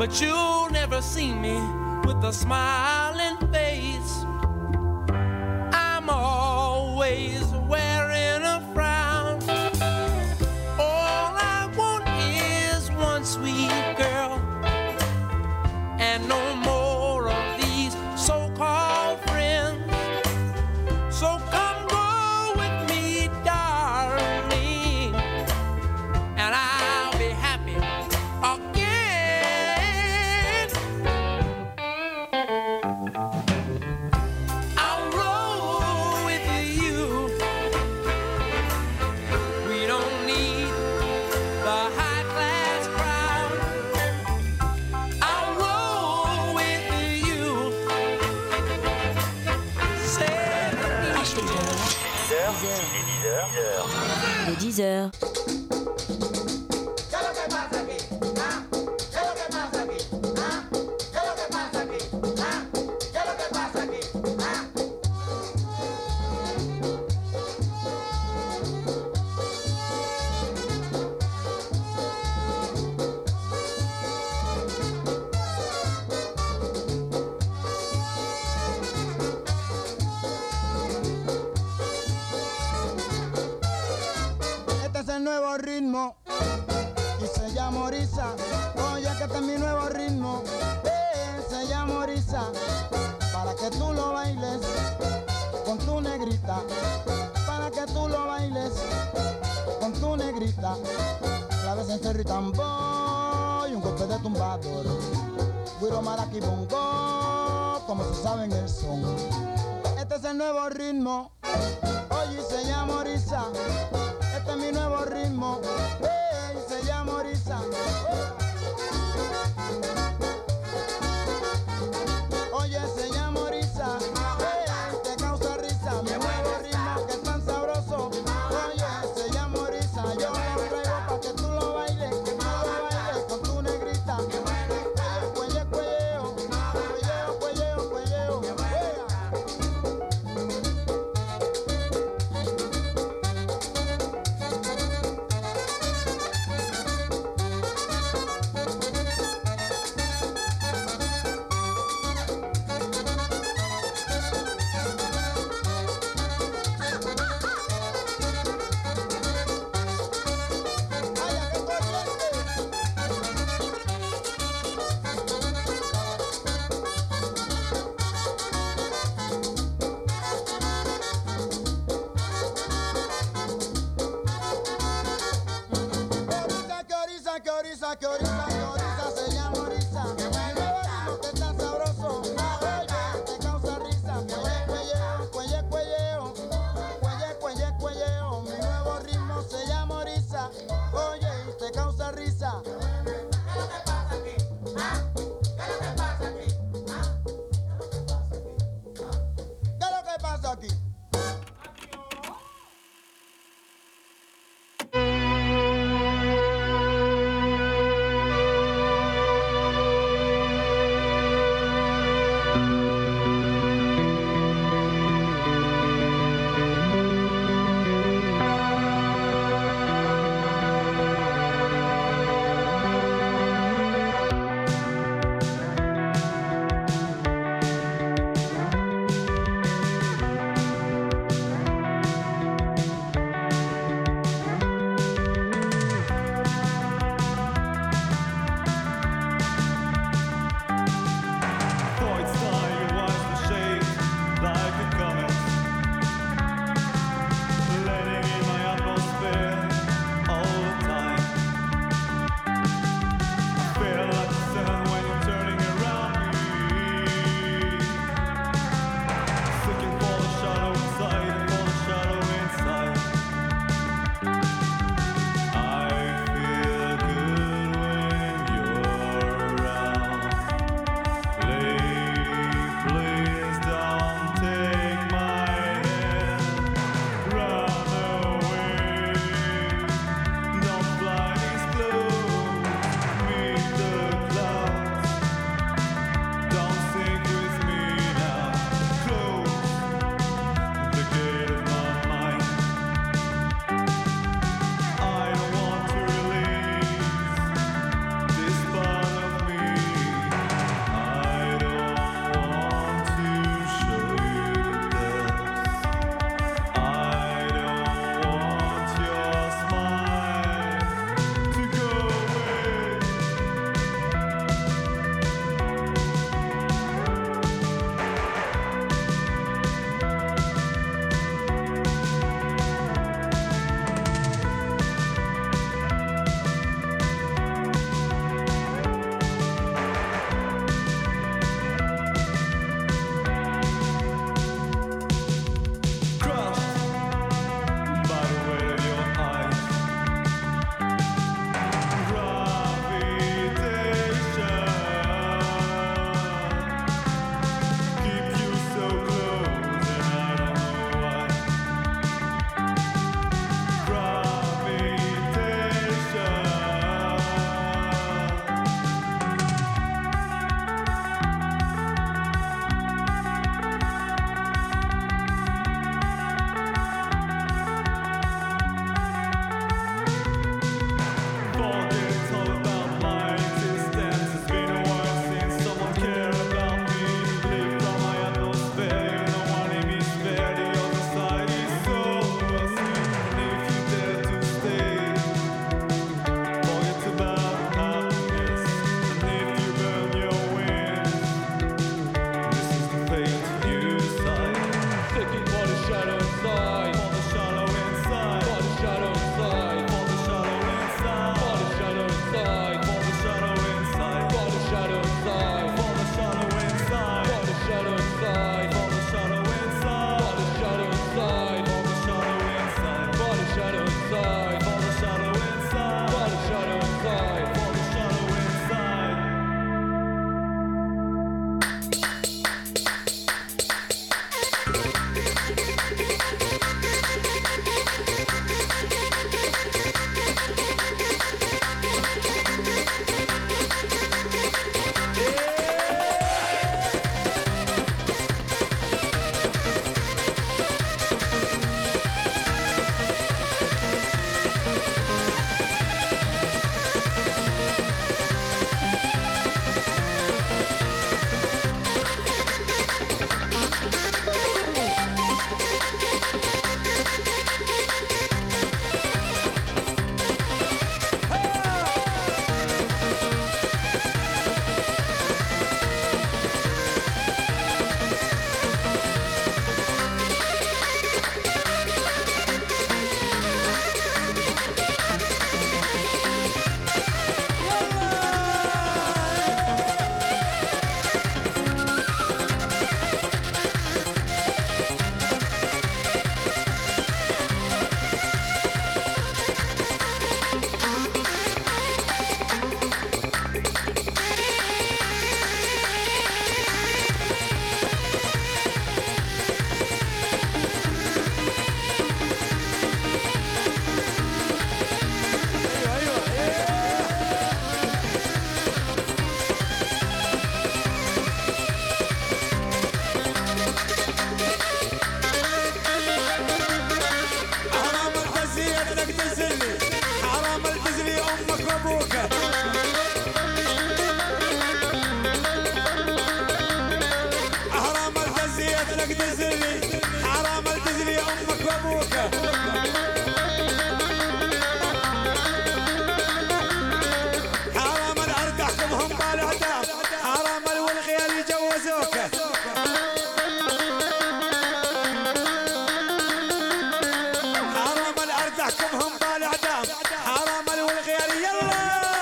but you'll never see me with a smiling face. I'm always wearing a frown. All I want is one sweet girl, and no more of these so-called friends. So come go with me, darling, and I'll be happy again. I'll roll with you. We don't need the high-class crowd. I'll roll with you. Say Les 10 heures. Este es el nuevo ritmo y se llama Orisa. Oye, que este es mi nuevo ritmo, se llama Orisa. Para que tú lo bailes con tu negrita, para que tú lo bailes con tu negrita. Claves en cerro y tambor y un golpe de tumbador. Guiro, maraca y bongo, como se sabe en el son. Este es el nuevo ritmo, oye, se llama Orisa. Este es mi nuevo ritmo, se llama Orisa. Oye, se llama Orisa, te causa risa. Mi nuevo ritmo que es tan sabroso. Oye, se llama Orisa. Yo lo traigo pa' que tú lo bailes, con tu negrita. Cuelleo, cuelleo, cuelleo, cuelleo, cuelleo. Que Orisa, que Orisa, que Orisa, se llama Orisa. Mi nuevo ritmo que está sabroso. Oye, te causa risa. Cuelleo, cuelleo, cuelleo, cuelleo, cuelleo, cuelleo. Mi nuevo ritmo se llama Orisa. Oye, y te causa risa. ¿Qué es lo que pasa aquí? ¿Qué es lo que pasa aquí? ¿Qué es lo que pasa aquí? بيدك دزلي حرام تدري امك وابوك حرام اردحكم هم بالاعدام حرام والغيال يجوزوك حرام اردحكم هم بالاعدام حرام والغيال يلا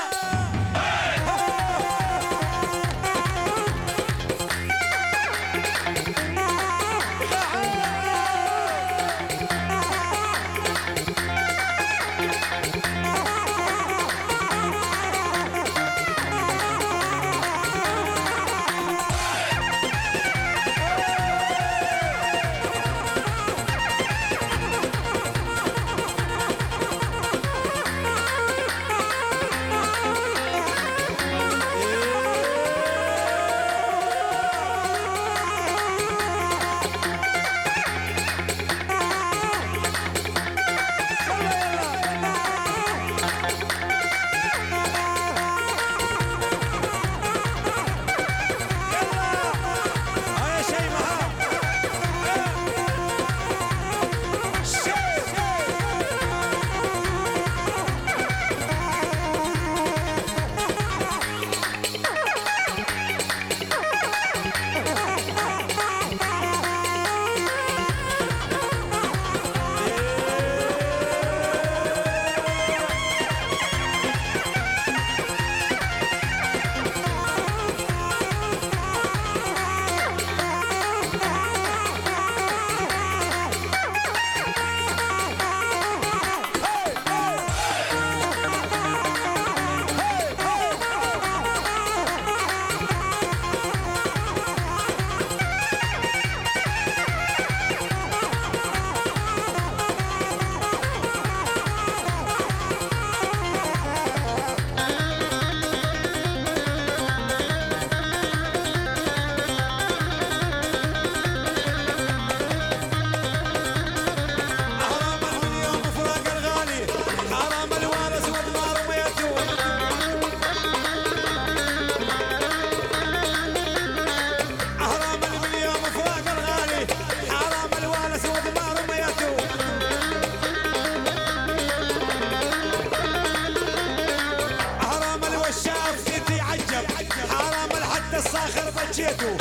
الصاخر بجيتو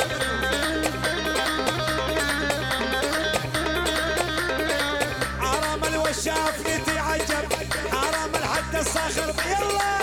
حرام الوشاف يتعجب حرام الحد الصاخر يلا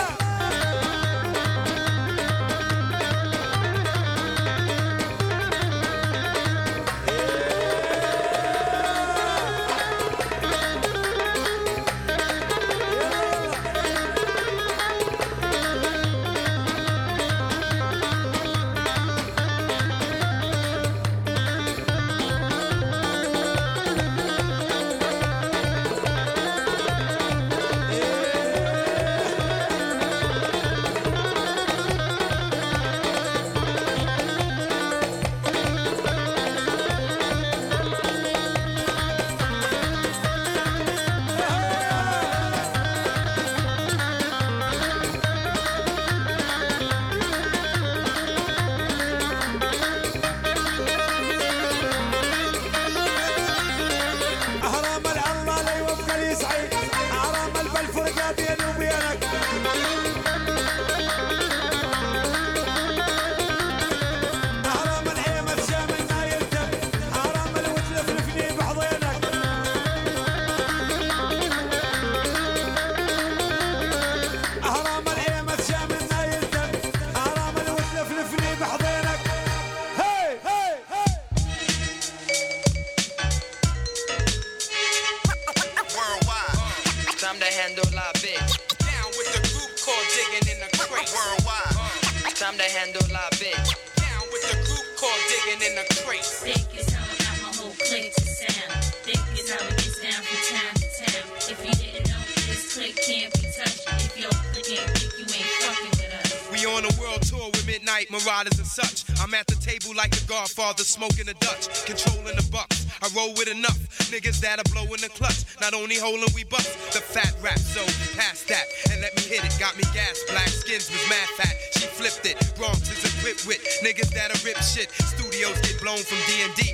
Marauders and such. I'm at the table like the Godfather, smoking a Dutch, controlling the bucks. I roll with enough niggas that'll blow in the clutch. Not only holding, we bust the fat rap. So pass that and let me hit it. Got me gas, black skins was mad fat. She flipped it. Bronx is equipped with niggas that'll rip shit. Studios get blown from D&D to Miss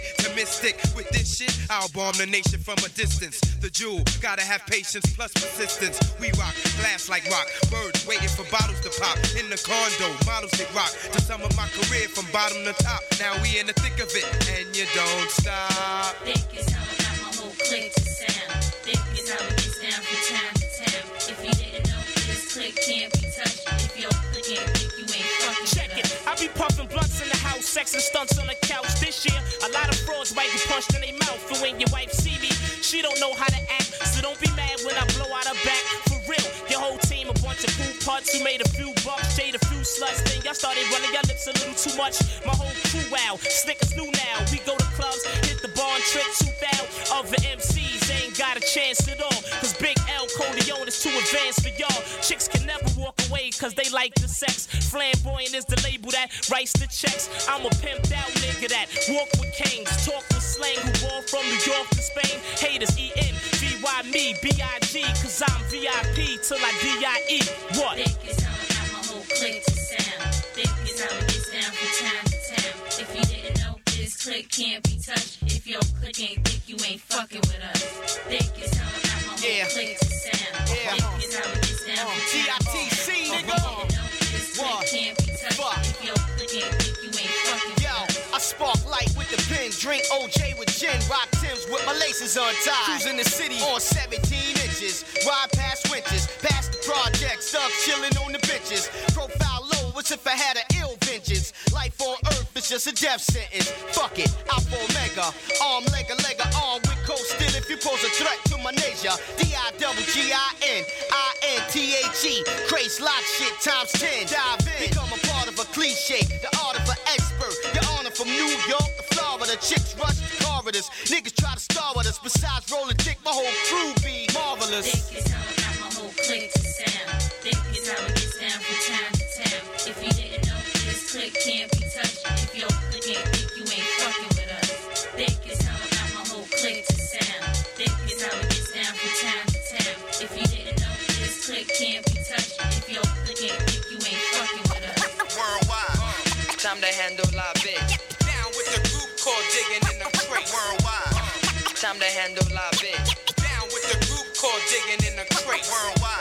sadistic. With this shit, I'll bomb the nation from a distance. The jewel, gotta have patience plus persistence. We rock, glass like rock. Birds waiting for bottles to pop. In the condo, models that rock. To sum up my career from bottom to top. Now we in the thick of it, and you don't stop. Thick is how I got my whole clique to sound. Thick is how it gets down from town to town. If you didn't know, this clique can't be touched. If your clique ain't thick, you ain't fucking Check it, I be puffing blunts in the house, sex and stunts on the couch. This year, a lot of frauds might get punched in their mouth. And when your wife see me, she don't know how to act. So don't be mad when I blow out her back. For real, your whole team a bunch of food parts who made a few bucks, shade a few sluts. Then y'all started running your lips a little too much. My whole crew wow, slick as new now. We go to clubs, hit the bar and trick 2,000. Other MCs ain't got a chance at all. Cause Big L Corleone is too advanced for y'all. Chicks can never walk away cause they like the sex. Flamboyant is the label that writes the checks. I'm a pimped out nigga that walk with canes, talk with slang, who ball from New York to Spain. Haters E-N-V-Y me, B-I-G, cause I'm VIP till I D-I-E. What? Thick is how I got my whole clique to sound. Thick is how it gets down from town to town. If you didn't know, this clique can't be touched. If your clique ain't thick, you ain't fucking with us. Thick is how I got my whole clique to sound. Thick is how it gets down from town to town. If you didn't know, this clique can't be touched. If your clique ain't thick, you ain't fucking with us. I spark light with the pen, drink OJ with gin, rock Timbs with my laces untied. Cruising the city on 17 inches, ride past winters, past the projects, stuck chilling on the benches. Profile low as if I had an ill vengeance. Life on earth is just a death sentence. Fuck it, Alpha Omega, arm, leg, arm with cold still if you pose a threat to my nature. D-I-double-G-I-N, I-N-T-H-E, craze lock shit times 10. Dive in, become a part of a cliche, the art of an expert. Your honor from New York to Florida, chicks rush the corridors. Niggas try to star with us, besides rolling dick, my whole crew be marvelous. Thick is how I got my whole clique to sound. Thick is how it gets down from town to town. If you didn't know, this clique can't be touched. If your clique ain't thick, you ain't fucking with us. Thick is how I got my whole clique to sound. Thick is how it gets down from town to town. If you didn't know, this clique can't be touched. If your clique ain't thick, you ain't fucking with us. Worldwide, time to handle la bitch. Down with the group called digging in the crate. Worldwide, time to handle la bitch. Down with the group called digging in the crate. Worldwide.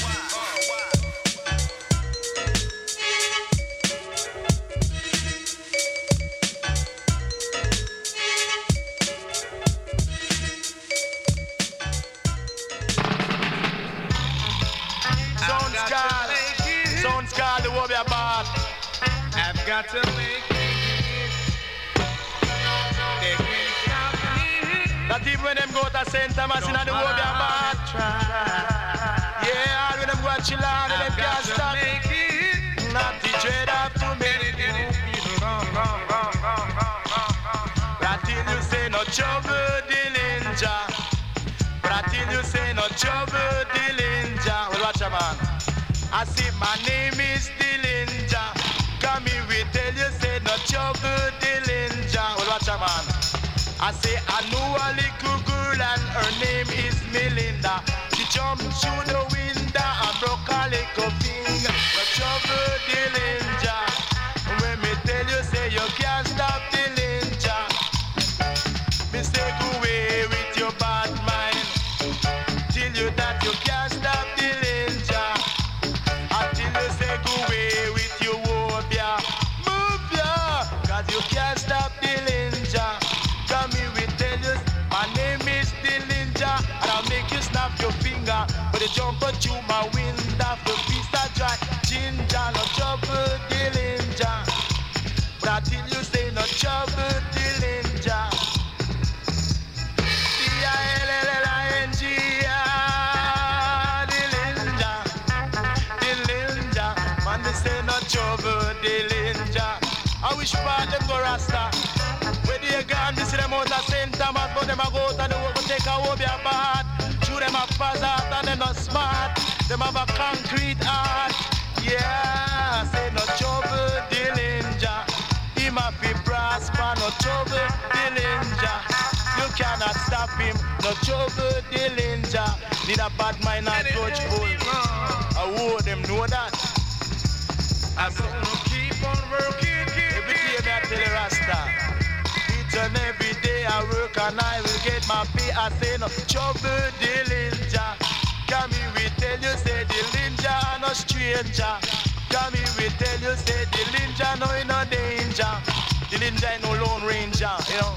Sounds called the Wobia Bar. I've got to make that even when them go to St. Thomas in the Wobia Bar. Yeah, all when them go to chill out and them can't stop. Not the dread of too many people. But till you say no trouble, Dillinger. But till you say no trouble, Dillinger. Well, watch a man. I say my name is Dillinger. Come here, we tell you, say no trouble, Dillinger. Well, watch a man. I say I know a little girl and her name is Melinda. She jumped through the window and broke a little finger. No trouble, Dillinger. When me tell you, say you can't stop Dillinger. Mistake away with your bad mind. Tell you that you can't stop Dillinger. Until you say go away with your wobia. Move ya, cause you can't stop Dillinger. Come here, we tell you, my name is Dillinger. And I'll make you snap your finger. But you jump through my window, the piece of dry ginger. No trouble, Dillinger. But until you say no trouble, Dillinger. D-I-L-L-I-N-G-R, Dillinger. Dillinger. Man, they say no trouble, Dillinger. I wish part them go Rasta. Where they gone, this is them out of St. Thomas, but them a go out and they will take a Wobia bath. Shoot them a fazat and they not smart. Them have a concrete heart. Yeah, say no trouble, Dillinger. Him a fi brass for no trouble, Dillinger. You cannot stop him, no trouble, Dillinger. Need a bad mind and grudge full. I would them know that. I'm gonna keep on working. Every day I tell the Rasta. Each and every day I my pay, I say no trouble Dillinger. Come here, we tell you, say Dillinger no stranger. Come here, we tell you, say Dillinger no in no danger. Dillinger no lone ranger, you know.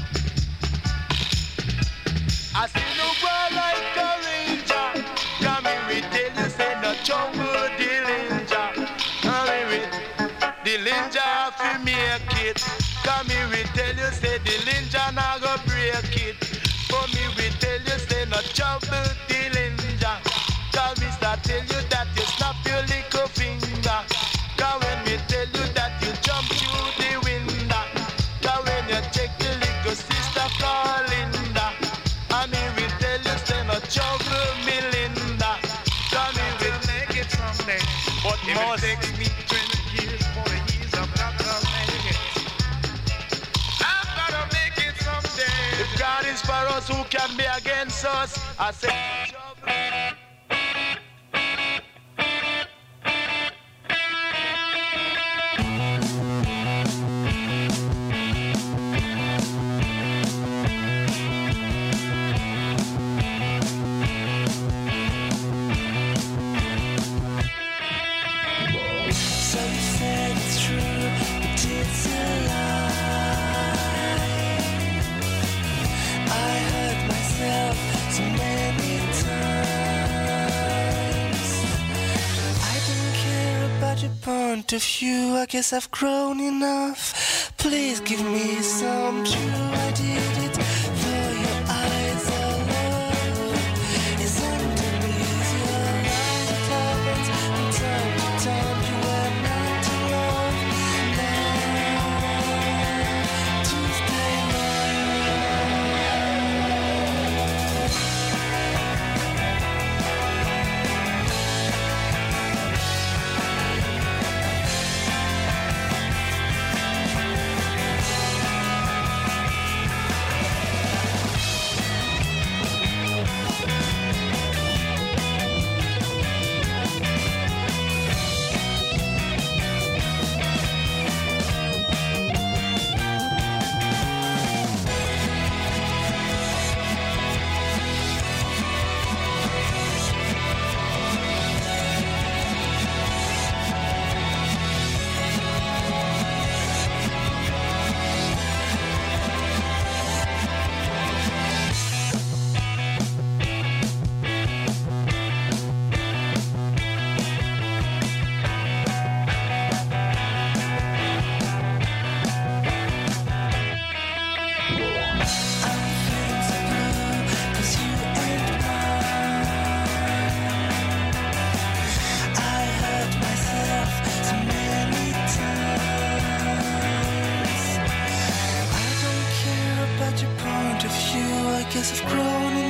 I see no boy like a ranger. Come here, we tell you, say no trouble Dillinger. Come here, we Dillinger fi make it. Come here, we tell you, say Dillinger nah go break it. For me, we tell you, say no trouble Dillinger. Cause me start tell you that you snap your little finger. Cause when me tell you that you jump through the window. Cause when you check the little sister call Linda. I mean, we tell you, say no trouble Melinda. Cause me will make it someday. But it will take me 20 years, 40 years, I'm not gonna make it. I'm gonna make it someday. If God is for us, who can be against us? I say trouble. Point of view, I guess I've grown enough. Please give me some true. I did it for your eyes alone. Isn't it easy? Your lies it happens from time to time. You were not alone. Now to stay guess I've grown